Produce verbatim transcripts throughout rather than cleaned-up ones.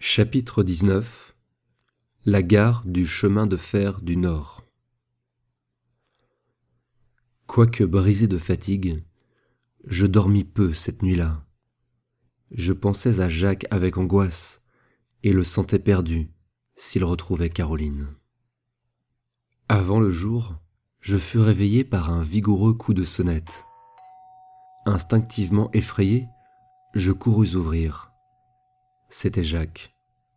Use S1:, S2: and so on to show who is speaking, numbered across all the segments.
S1: Chapitre dix-neuf. La gare du chemin de fer du Nord. Quoique brisé de fatigue, je dormis peu cette nuit-là. Je pensais à Jacques avec angoisse et le sentais perdu s'il retrouvait Caroline. Avant le jour, je fus réveillé par un vigoureux coup de sonnette. Instinctivement effrayé, je courus ouvrir. C'était Jacques.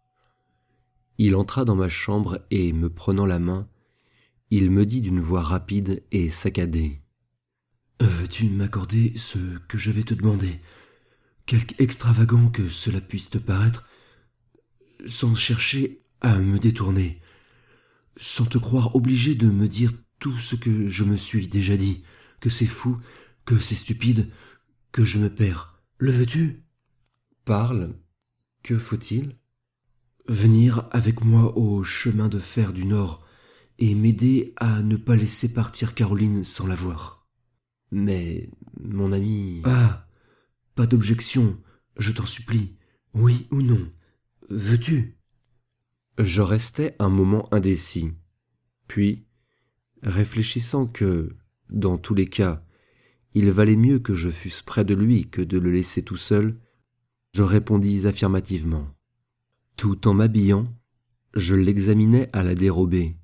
S1: Il entra dans ma chambre et, me prenant la main, il me dit d'une voix rapide et saccadée.
S2: « Veux-tu m'accorder ce que je vais te demander, quelque extravagant que cela puisse te paraître, sans chercher à me détourner, sans te croire obligé de me dire tout ce que je me suis déjà dit, que c'est fou, que c'est stupide, que je me perds. Le veux-tu ?»«
S1: Parle. Que faut-il ?» ?»«
S2: Venir avec moi au chemin de fer du Nord et m'aider à ne pas laisser partir Caroline sans la voir. »«
S1: Mais, mon ami... » »«
S2: Ah, pas d'objection, je t'en supplie. Oui ou non. Veux-tu ?»
S1: Je restais un moment indécis. Puis, réfléchissant que, dans tous les cas, il valait mieux que je fusse près de lui que de le laisser tout seul, je répondis affirmativement. Tout en m'habillant, je l'examinais à la dérobée,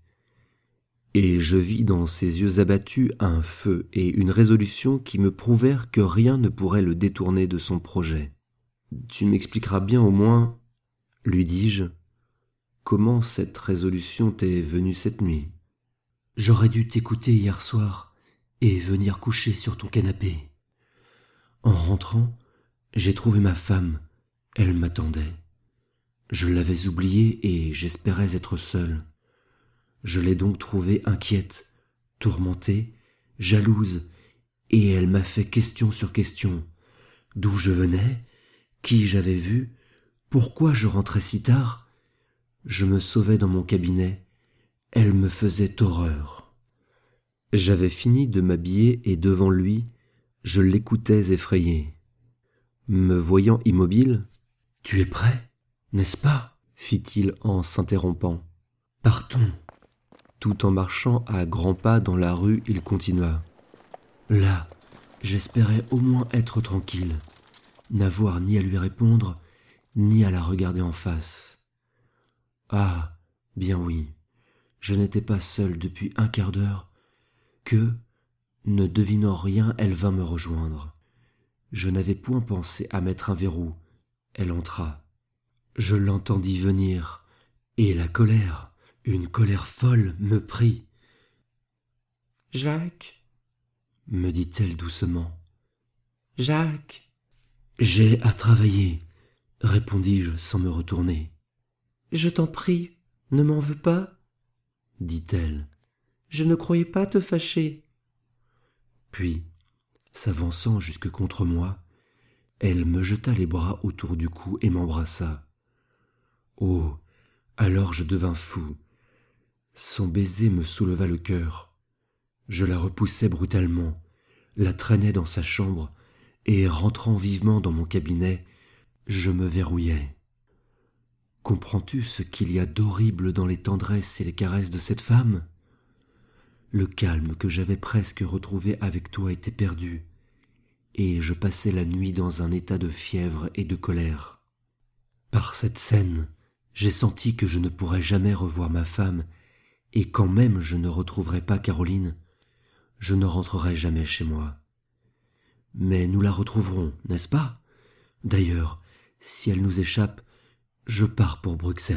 S1: et je vis dans ses yeux abattus un feu et une résolution qui me prouvèrent que rien ne pourrait le détourner de son projet. « Tu m'expliqueras bien au moins, lui dis-je, comment cette résolution t'est venue cette nuit. »«
S2: J'aurais dû t'écouter hier soir et venir coucher sur ton canapé. En rentrant, j'ai trouvé ma femme, elle m'attendait. Je l'avais oubliée et j'espérais être seul. Je l'ai donc trouvée inquiète, tourmentée, jalouse, et elle m'a fait question sur question. D'où je venais, qui j'avais vu, pourquoi je rentrais si tard. Je me sauvais dans mon cabinet, elle me faisait horreur. »
S1: J'avais fini de m'habiller et devant lui, je l'écoutais effrayé. Me voyant immobile,
S2: « Tu es prêt, n'est-ce pas ?»
S1: fit-il en s'interrompant.
S2: « Partons. »
S1: Tout en marchant à grands pas dans la rue, il continua.
S2: « Là, j'espérais au moins être tranquille, n'avoir ni à lui répondre, ni à la regarder en face. Ah, bien oui, je n'étais pas seul depuis un quart d'heure, que, ne devinant rien, elle vint me rejoindre. Je n'avais point pensé à mettre un verrou, elle entra. Je l'entendis venir, et la colère, une colère folle, me prit. « Jacques, » me dit-elle doucement. « Jacques. »« J'ai à travailler, » répondis-je sans me retourner. « Je t'en prie, ne m'en veux pas, » dit-elle. « Je ne croyais pas te fâcher. » Puis, s'avançant jusque contre moi, elle me jeta les bras autour du cou et m'embrassa. Oh, alors je devins fou. Son baiser me souleva le cœur. Je la repoussai brutalement, la traînai dans sa chambre, et rentrant vivement dans mon cabinet, je me verrouillai. Comprends-tu ce qu'il y a d'horrible dans les tendresses et les caresses de cette femme ? Le calme que j'avais presque retrouvé avec toi était perdu, et je passais la nuit dans un état de fièvre et de colère. Par cette scène, j'ai senti que je ne pourrais jamais revoir ma femme, et quand même je ne retrouverais pas Caroline, je ne rentrerai jamais chez moi. Mais nous la retrouverons, n'est-ce pas ? D'ailleurs, si elle nous échappe, je pars pour Bruxelles. »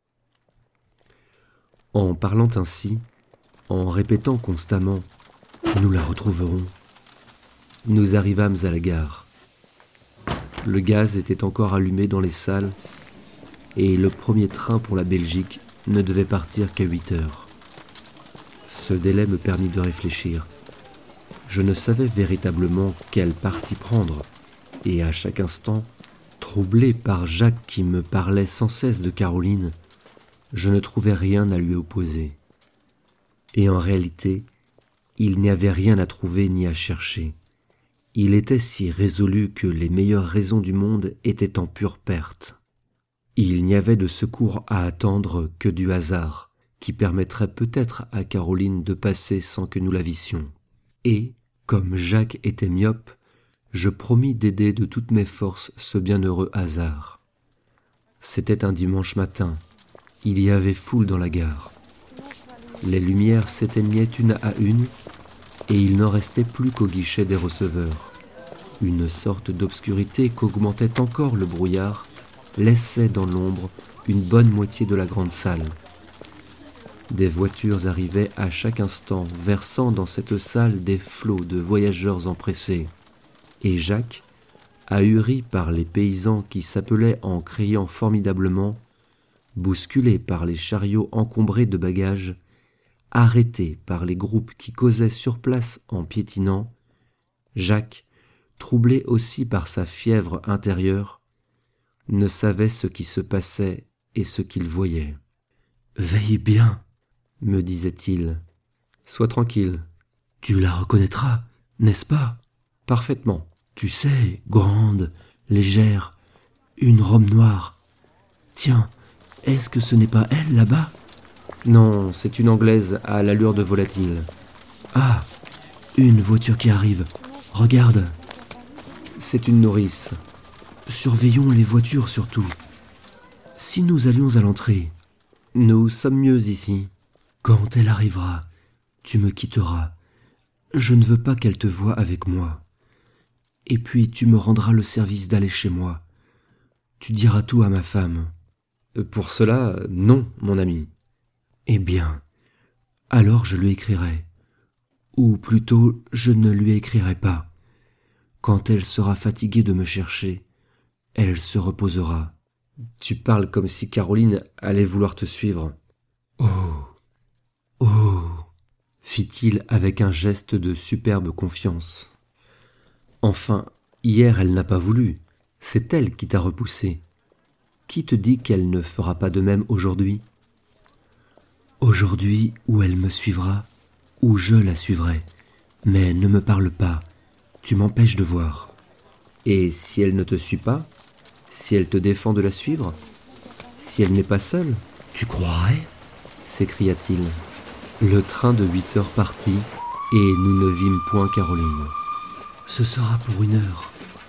S1: En parlant ainsi, en répétant constamment « Nous la retrouverons », nous arrivâmes à la gare. Le gaz était encore allumé dans les salles et le premier train pour la Belgique ne devait partir qu'à huit heures. Ce délai me permit de réfléchir. Je ne savais véritablement quel parti prendre, et à chaque instant, troublé par Jacques qui me parlait sans cesse de Caroline, je ne trouvais rien à lui opposer. Et en réalité, il n'y avait rien à trouver ni à chercher. Il était si résolu que les meilleures raisons du monde étaient en pure perte. Il n'y avait de secours à attendre que du hasard, qui permettrait peut-être à Caroline de passer sans que nous la vissions. Et, comme Jacques était myope, je promis d'aider de toutes mes forces ce bienheureux hasard. C'était un dimanche matin, il y avait foule dans la gare. Les lumières s'éteignaient une à une, et il n'en restait plus qu'au guichet des receveurs. Une sorte d'obscurité qu'augmentait encore le brouillard laissait dans l'ombre une bonne moitié de la grande salle. Des voitures arrivaient à chaque instant, versant dans cette salle des flots de voyageurs empressés. Et Jacques, ahuri par les paysans qui s'appelaient en criant formidablement, bousculé par les chariots encombrés de bagages, arrêté par les groupes qui causaient sur place en piétinant, Jacques, troublé aussi par sa fièvre intérieure, ne savait ce qui se passait et ce qu'il voyait. « Veille bien, me disait-il. Sois tranquille. Tu la reconnaîtras, n'est-ce pas ? Parfaitement. Tu sais, grande, légère, une robe noire. Tiens, est-ce que ce n'est pas elle là-bas ? Non, c'est une Anglaise à l'allure de volatile. Ah, une voiture qui arrive. Regarde. C'est une nourrice. Surveillons les voitures surtout. Si nous allions à l'entrée, nous sommes mieux ici. Quand elle arrivera, tu me quitteras. Je ne veux pas qu'elle te voie avec moi. Et puis tu me rendras le service d'aller chez moi. Tu diras tout à ma femme. Pour cela, non, mon ami. Eh bien, alors je lui écrirai. Ou plutôt, je ne lui écrirai pas. Quand elle sera fatiguée de me chercher, elle se reposera. Tu parles comme si Caroline allait vouloir te suivre. Oh, oh, fit-il avec un geste de superbe confiance. Enfin, hier elle n'a pas voulu. C'est elle qui t'a repoussé. Qui te dit qu'elle ne fera pas de même aujourd'hui ? Aujourd'hui, ou elle me suivra, ou je la suivrai. Mais ne me parle pas, tu m'empêches de voir. Et si elle ne te suit pas ? Si elle te défend de la suivre ? Si elle n'est pas seule ? Tu croirais ? S'écria-t-il. Le train de huit heures partit, et nous ne vîmes point Caroline. Ce sera pour une heure,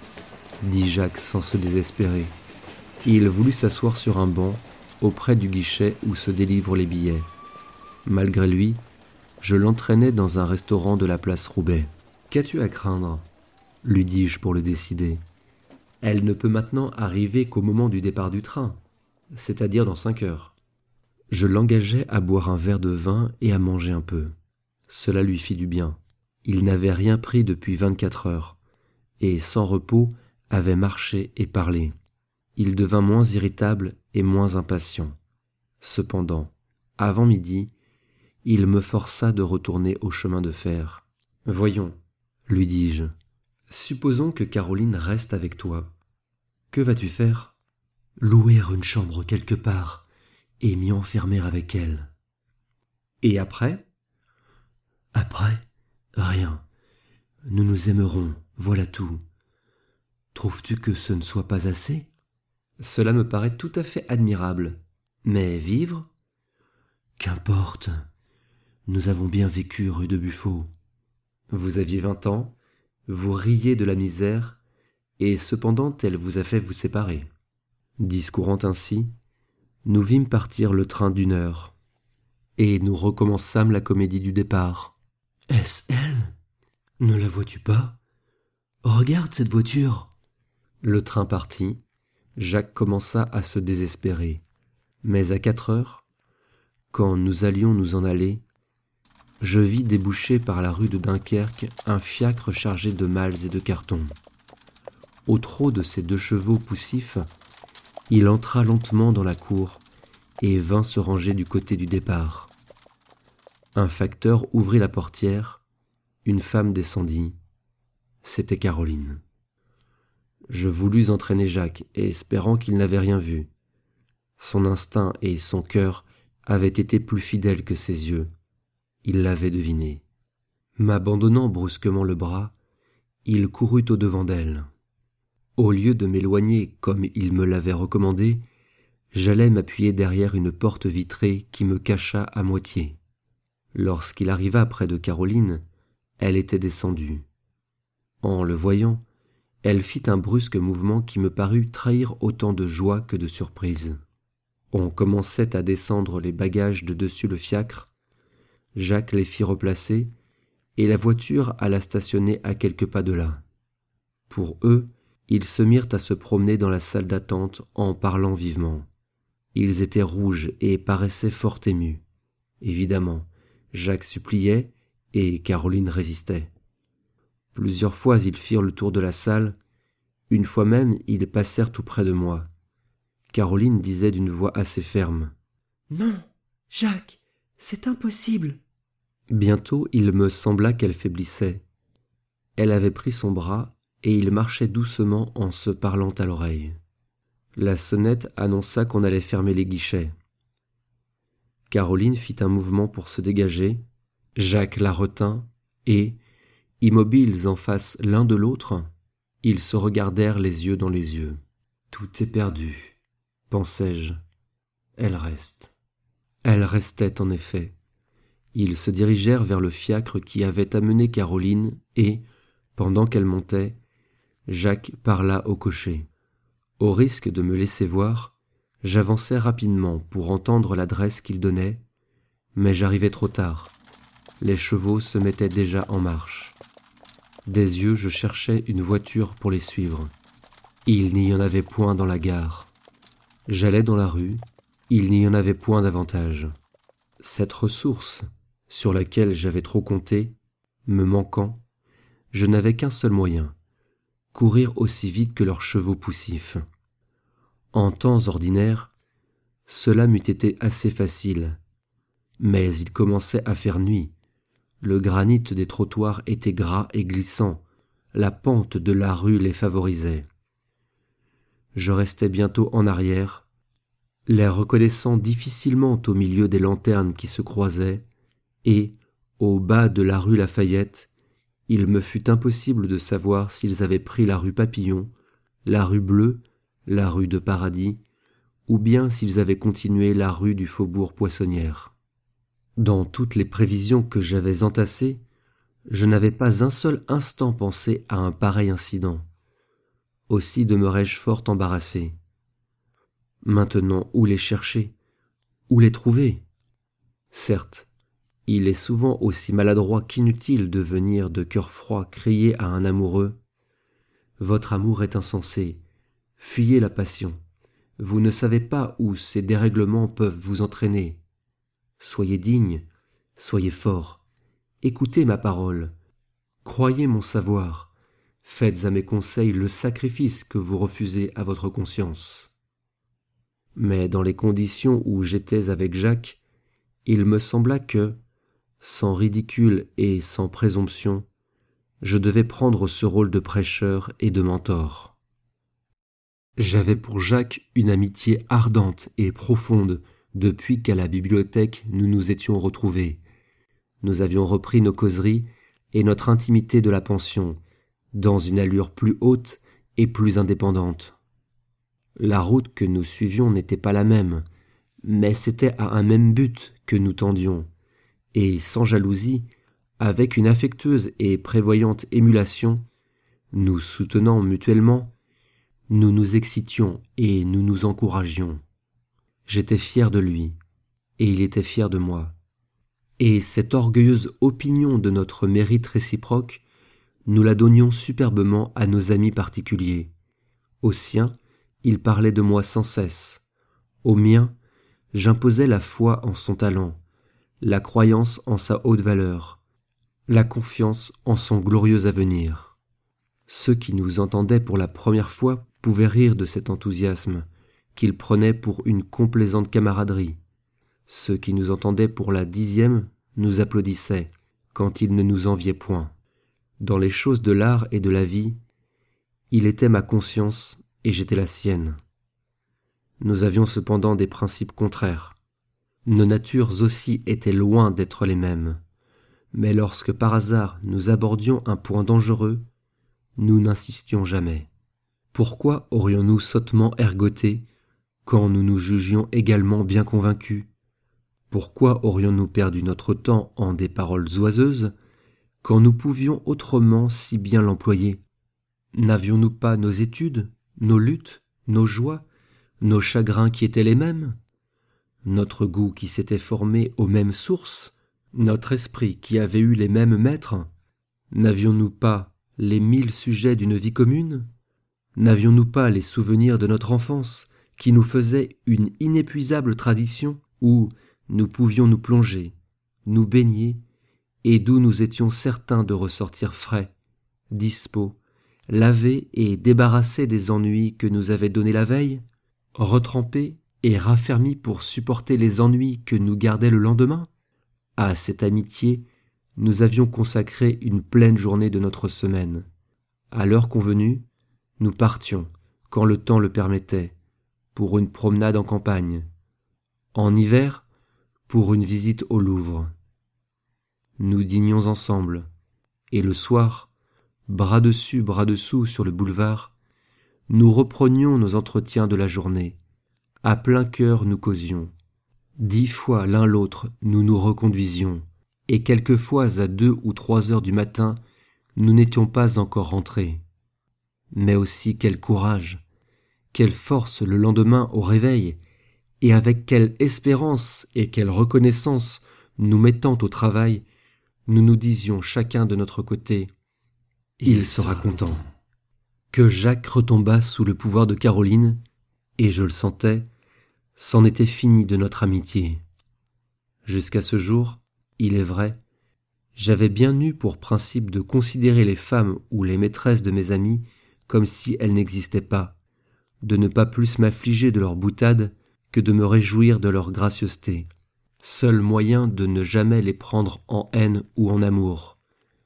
S1: dit Jacques sans se désespérer. Il voulut s'asseoir sur un banc, auprès du guichet où se délivrent les billets. Malgré lui, je l'entraînai dans un restaurant de la place Roubaix. « Qu'as-tu à craindre ?» lui dis-je pour le décider. « Elle ne peut maintenant arriver qu'au moment du départ du train, c'est-à-dire dans cinq heures. » Je l'engageai à boire un verre de vin et à manger un peu. Cela lui fit du bien. Il n'avait rien pris depuis vingt-quatre heures, et sans repos avait marché et parlé. Il devint moins irritable et moins impatient. Cependant, avant midi, il me força de retourner au chemin de fer. « Voyons, lui dis-je, supposons que Caroline reste avec toi. Que vas-tu faire ? » « Louer une chambre quelque part et m'y enfermer avec elle. »« Et après ? » ?»« Après ? Rien. Nous nous aimerons, voilà tout. Trouves-tu que ce ne soit pas assez ? Cela me paraît tout à fait admirable. Mais vivre ? Qu'importe. Nous avons bien vécu rue de Buffo. Vous aviez vingt ans, vous riez de la misère, et cependant elle vous a fait vous séparer. Discourant ainsi, nous vîmes partir le train d'une heure, et nous recommençâmes la comédie du départ. « Est-ce elle ? Ne la vois-tu pas ? Regarde cette voiture !» Le train partit, Jacques commença à se désespérer. Mais à quatre heures, quand nous allions nous en aller, je vis déboucher par la rue de Dunkerque un fiacre chargé de malles et de cartons. Au trot de ses deux chevaux poussifs, il entra lentement dans la cour et vint se ranger du côté du départ. Un facteur ouvrit la portière, une femme descendit. C'était Caroline. Je voulus entraîner Jacques, espérant qu'il n'avait rien vu. Son instinct et son cœur avaient été plus fidèles que ses yeux. Il l'avait deviné. M'abandonnant brusquement le bras, il courut au-devant d'elle. Au lieu de m'éloigner comme il me l'avait recommandé, J'allais m'appuyer derrière une porte vitrée qui me cacha à moitié. Lorsqu'il arriva près de Caroline, elle était descendue. En le voyant, elle fit un brusque mouvement qui me parut trahir autant de joie que de surprise. On commençait à descendre les bagages de dessus le fiacre. Jacques les fit replacer, et la voiture alla stationner à quelques pas de là. Pour eux, ils se mirent à se promener dans la salle d'attente en parlant vivement. Ils étaient rouges et paraissaient fort émus. Évidemment, Jacques suppliait et Caroline résistait. Plusieurs fois ils firent le tour de la salle. Une fois même, ils passèrent tout près de moi. Caroline disait d'une voix assez ferme : «
S2: Non, Jacques, c'est impossible. »
S1: Bientôt, il me sembla qu'elle faiblissait. Elle avait pris son bras et ils marchaient doucement en se parlant à l'oreille. La sonnette annonça qu'on allait fermer les guichets. Caroline fit un mouvement pour se dégager. Jacques la retint et, immobiles en face l'un de l'autre, ils se regardèrent les yeux dans les yeux. « Tout est perdu, pensai-je. Elle reste. » Elle restait en effet. Ils se dirigèrent vers le fiacre qui avait amené Caroline et, pendant qu'elle montait, Jacques parla au cocher. Au risque de me laisser voir, j'avançai rapidement pour entendre l'adresse qu'il donnait, mais j'arrivai trop tard. Les chevaux se mettaient déjà en marche. Des yeux, je cherchais une voiture pour les suivre. Il n'y en avait point dans la gare. J'allais dans la rue, il n'y en avait point davantage. Cette ressource, sur laquelle j'avais trop compté, me manquant, je n'avais qu'un seul moyen, courir aussi vite que leurs chevaux poussifs. En temps ordinaire, cela m'eût été assez facile, mais il commençait à faire nuit. Le granit des trottoirs était gras et glissant, la pente de la rue les favorisait. Je restai bientôt en arrière, les reconnaissant difficilement au milieu des lanternes qui se croisaient, et, au bas de la rue Lafayette, il me fut impossible de savoir s'ils avaient pris la rue Papillon, la rue Bleue, la rue de Paradis, ou bien s'ils avaient continué la rue du Faubourg Poissonnière. Dans toutes les prévisions que j'avais entassées, je n'avais pas un seul instant pensé à un pareil incident. Aussi demeurai-je fort embarrassé. Maintenant, où les chercher? Où les trouver? Certes, il est souvent aussi maladroit qu'inutile de venir de cœur froid crier à un amoureux « Votre amour est insensé, fuyez la passion, vous ne savez pas où ces dérèglements peuvent vous entraîner. Soyez digne, soyez fort, écoutez ma parole, croyez mon savoir, faites à mes conseils le sacrifice que vous refusez à votre conscience. » Mais dans les conditions où j'étais avec Jacques, il me sembla que, sans ridicule et sans présomption, je devais prendre ce rôle de prêcheur et de mentor. J'avais pour Jacques une amitié ardente et profonde depuis qu'à la bibliothèque nous nous étions retrouvés. Nous avions repris nos causeries et notre intimité de la pension, dans une allure plus haute et plus indépendante. La route que nous suivions n'était pas la même, mais c'était à un même but que nous tendions, et sans jalousie, avec une affectueuse et prévoyante émulation, nous soutenant mutuellement, nous nous excitions et nous nous encouragions. J'étais fier de lui, et il était fier de moi. Et cette orgueilleuse opinion de notre mérite réciproque, nous la donnions superbement à nos amis particuliers. Aux siens, il parlait de moi sans cesse. Aux miens, j'imposais la foi en son talent, la croyance en sa haute valeur, la confiance en son glorieux avenir. Ceux qui nous entendaient pour la première fois pouvaient rire de cet enthousiasme, qu'ils prenaient pour une complaisante camaraderie. Ceux qui nous entendaient pour la dixième nous applaudissaient, quand ils ne nous enviaient point. Dans les choses de l'art et de la vie, il était ma conscience et j'étais la sienne. Nous avions cependant des principes contraires. Nos natures aussi étaient loin d'être les mêmes. Mais lorsque par hasard nous abordions un point dangereux, nous n'insistions jamais. Pourquoi aurions-nous sottement ergoté, quand nous nous jugions également bien convaincus? Pourquoi aurions-nous perdu notre temps en des paroles oiseuses, quand nous pouvions autrement si bien l'employer? N'avions-nous pas nos études, nos luttes, nos joies, nos chagrins qui étaient les mêmes? Notre goût qui s'était formé aux mêmes sources, notre esprit qui avait eu les mêmes maîtres? N'avions-nous pas les mille sujets d'une vie commune? N'avions-nous pas les souvenirs de notre enfance qui nous faisaient une inépuisable tradition où nous pouvions nous plonger, nous baigner, et d'où nous étions certains de ressortir frais, dispos, lavés et débarrassés des ennuis que nous avait donnés la veille, retrempés et raffermis pour supporter les ennuis que nous gardait le lendemain? À cette amitié, nous avions consacré une pleine journée de notre semaine. À l'heure convenue, nous partions, quand le temps le permettait, pour une promenade en campagne. En hiver, pour une visite au Louvre. Nous dînions ensemble, et le soir, bras dessus, bras dessous sur le boulevard, nous reprenions nos entretiens de la journée. À plein cœur nous causions. Dix fois l'un l'autre nous nous reconduisions, et quelquefois à deux ou trois heures du matin, nous n'étions pas encore rentrés. Mais aussi quel courage, quelle force le lendemain au réveil, et avec quelle espérance et quelle reconnaissance, nous mettant au travail, nous nous disions chacun de notre côté « Il sera content ». Que Jacques retombât sous le pouvoir de Caroline, et je le sentais, c'en était fini de notre amitié. Jusqu'à ce jour, il est vrai, j'avais bien eu pour principe de considérer les femmes ou les maîtresses de mes amis comme si elles n'existaient pas, de ne pas plus m'affliger de leur boutade que de me réjouir de leur gracieuseté, seul moyen de ne jamais les prendre en haine ou en amour.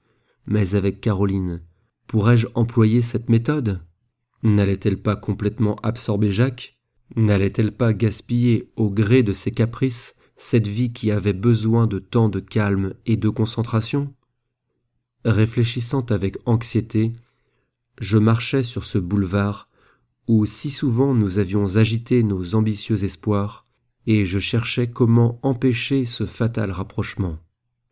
S1: Mais avec Caroline, pourrais-je employer cette méthode? N'allait-elle pas complètement absorber Jacques? N'allait-elle pas gaspiller au gré de ses caprices cette vie qui avait besoin de tant de calme et de concentration? Réfléchissant avec anxiété, je marchais sur ce boulevard où si souvent nous avions agité nos ambitieux espoirs, et je cherchais comment empêcher ce fatal rapprochement.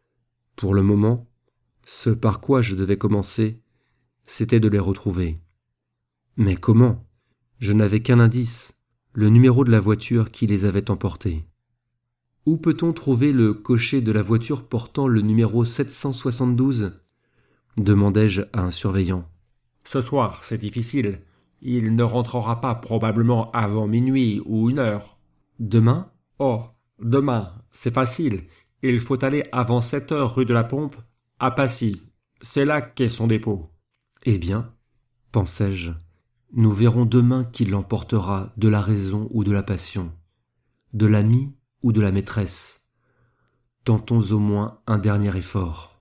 S1: Pour le moment, ce par quoi je devais commencer, c'était de les retrouver. Mais comment? Je n'avais qu'un indice, le numéro de la voiture qui les avait emportés. Où peut-on trouver le cocher de la voiture portant le numéro sept cent soixante-douze? Demandai-je à un surveillant.
S3: Ce soir, c'est difficile. Il ne rentrera pas probablement avant minuit ou une heure.
S1: Demain?
S3: Oh, demain, c'est facile. Il faut aller avant sept heures rue de la Pompe, à Passy. C'est là qu'est son dépôt.
S1: Eh bien, pensai-je, nous verrons demain qui l'emportera de la raison ou de la passion, de l'ami ou de la maîtresse. Tentons au moins un dernier effort.